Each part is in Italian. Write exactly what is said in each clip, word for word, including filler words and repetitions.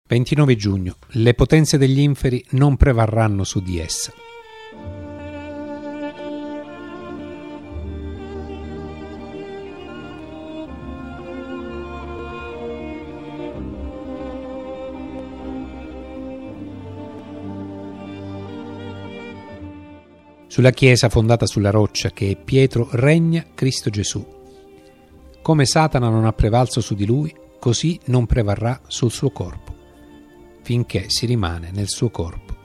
ventinove giugno. Le potenze degli inferi non prevarranno su di essa. Sulla Chiesa fondata sulla roccia che è Pietro regna Cristo Gesù. Come Satana non ha prevalso su di lui, così non prevarrà sul suo corpo, finché si rimane nel suo corpo.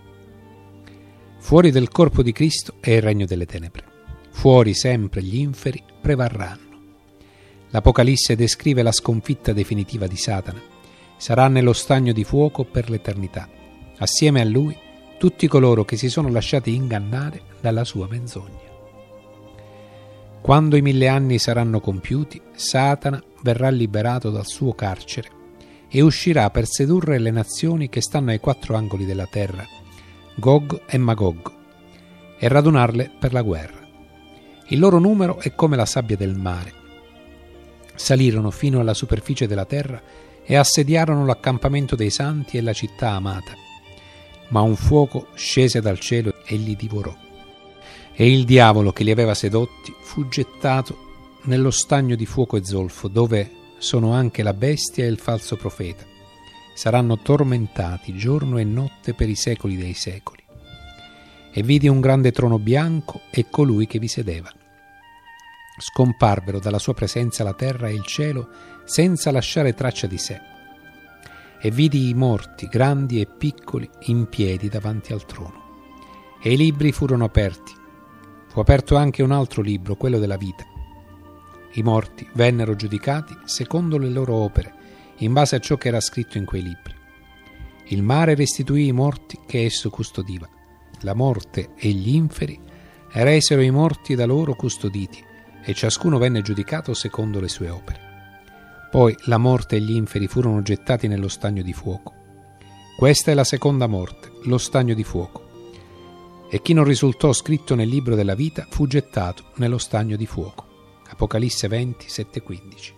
Fuori del corpo di Cristo è il regno delle tenebre. Fuori sempre gli inferi prevarranno. L'Apocalisse descrive la sconfitta definitiva di Satana. Sarà nello stagno di fuoco per l'eternità. Assieme a lui tutti coloro che si sono lasciati ingannare dalla sua menzogna. Quando i mille anni saranno compiuti, Satana verrà liberato dal suo carcere e uscirà per sedurre le nazioni che stanno ai quattro angoli della terra, Gog e Magog, e radunarle per la guerra. Il loro numero è come la sabbia del mare. Salirono fino alla superficie della terra e assediarono l'accampamento dei santi e la città amata. Ma un fuoco scese dal cielo e li divorò. E il diavolo che li aveva sedotti fu gettato nello stagno di fuoco e zolfo, dove sono anche la bestia e il falso profeta. Saranno tormentati giorno e notte per i secoli dei secoli. E vidi un grande trono bianco e colui che vi sedeva. Scomparvero dalla sua presenza la terra e il cielo senza lasciare traccia di sé. E vidi i morti, grandi e piccoli, in piedi davanti al trono. E i libri furono aperti. Fu aperto anche un altro libro, quello della vita. I morti vennero giudicati secondo le loro opere, in base a ciò che era scritto in quei libri. Il mare restituì i morti che esso custodiva. La morte e gli inferi resero i morti da loro custoditi, e ciascuno venne giudicato secondo le sue opere. Poi la morte e gli inferi furono gettati nello stagno di fuoco. Questa è la seconda morte, lo stagno di fuoco. E chi non risultò scritto nel libro della vita fu gettato nello stagno di fuoco. Apocalisse venti, sette quindici.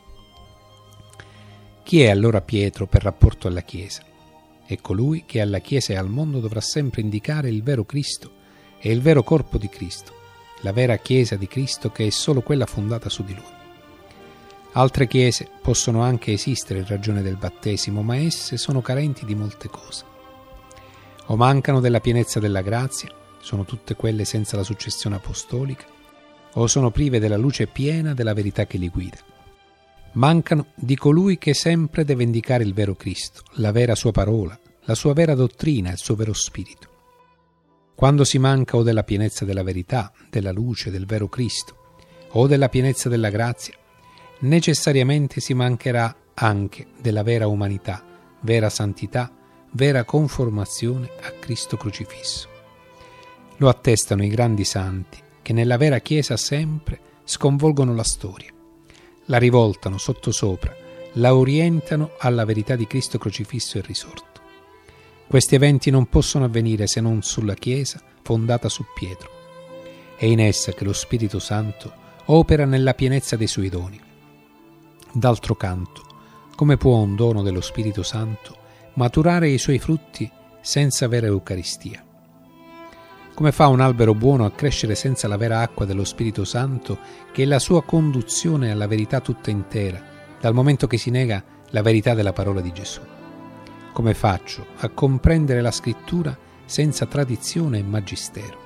Chi è allora Pietro per rapporto alla Chiesa? È colui che alla Chiesa e al mondo dovrà sempre indicare il vero Cristo e il vero corpo di Cristo, la vera Chiesa di Cristo che è solo quella fondata su di Lui. Altre chiese possono anche esistere in ragione del battesimo, ma esse sono carenti di molte cose. O mancano della pienezza della grazia, sono tutte quelle senza la successione apostolica, o sono prive della luce piena della verità che li guida. Mancano di colui che sempre deve indicare il vero Cristo, la vera sua parola, la sua vera dottrina, il suo vero spirito. Quando si manca o della pienezza della verità, della luce, del vero Cristo, o della pienezza della grazia, necessariamente si mancherà anche della vera umanità, vera santità, vera conformazione a Cristo crocifisso. Lo attestano i grandi santi che nella vera Chiesa sempre sconvolgono la storia, la rivoltano sottosopra, la orientano alla verità di Cristo crocifisso e risorto. Questi eventi non possono avvenire se non sulla Chiesa fondata su Pietro. È in essa che lo Spirito Santo opera nella pienezza dei suoi doni. D'altro canto, come può un dono dello Spirito Santo maturare i suoi frutti senza vera Eucaristia? Come fa un albero buono a crescere senza la vera acqua dello Spirito Santo, che è la sua conduzione alla verità tutta intera, dal momento che si nega la verità della parola di Gesù? Come faccio a comprendere la Scrittura senza tradizione e magistero?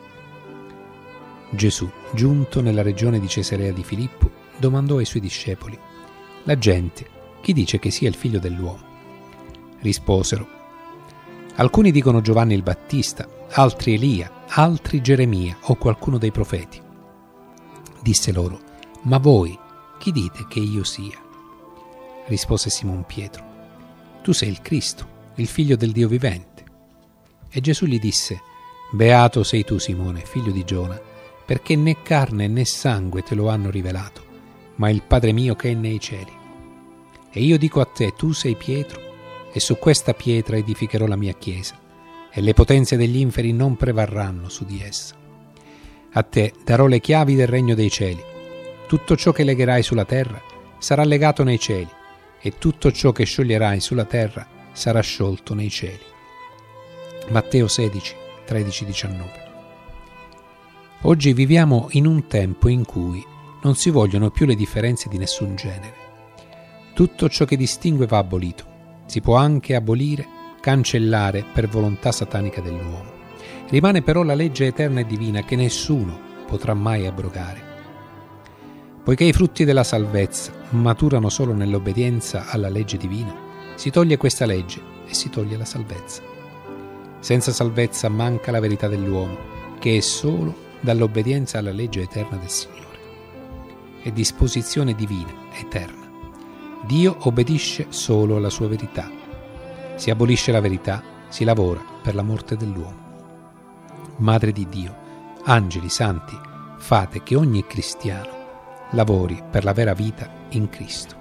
Gesù, giunto nella regione di Cesarea di Filippo, domandò ai suoi discepoli: la gente, chi dice che sia il figlio dell'uomo? Risposero: alcuni dicono Giovanni il Battista, altri Elia, altri Geremia o qualcuno dei profeti. Disse loro: ma voi chi dite che io sia? Rispose Simon Pietro: tu sei il Cristo, il figlio del Dio vivente. E Gesù gli disse: beato sei tu, Simone, figlio di Giona, perché né carne né sangue te lo hanno rivelato, ma il Padre mio che è nei cieli. E io dico a te, tu sei Pietro, e su questa pietra edificherò la mia chiesa, e le potenze degli inferi non prevarranno su di essa. A te darò le chiavi del regno dei cieli. Tutto ciò che legherai sulla terra sarà legato nei cieli, e tutto ciò che scioglierai sulla terra sarà sciolto nei cieli. Matteo sedici, tredici diciannove. Oggi viviamo in un tempo in cui non si vogliono più le differenze di nessun genere. Tutto ciò che distingue va abolito. Si può anche abolire, cancellare per volontà satanica dell'uomo. Rimane però la legge eterna e divina che nessuno potrà mai abrogare. Poiché i frutti della salvezza maturano solo nell'obbedienza alla legge divina, si toglie questa legge e si toglie la salvezza. Senza salvezza manca la verità dell'uomo, che è solo dall'obbedienza alla legge eterna del Signore. È disposizione divina, eterna. Dio obbedisce solo alla sua verità. Si abolisce la verità, si lavora per la morte dell'uomo. Madre di Dio, angeli santi, fate che ogni cristiano lavori per la vera vita in Cristo.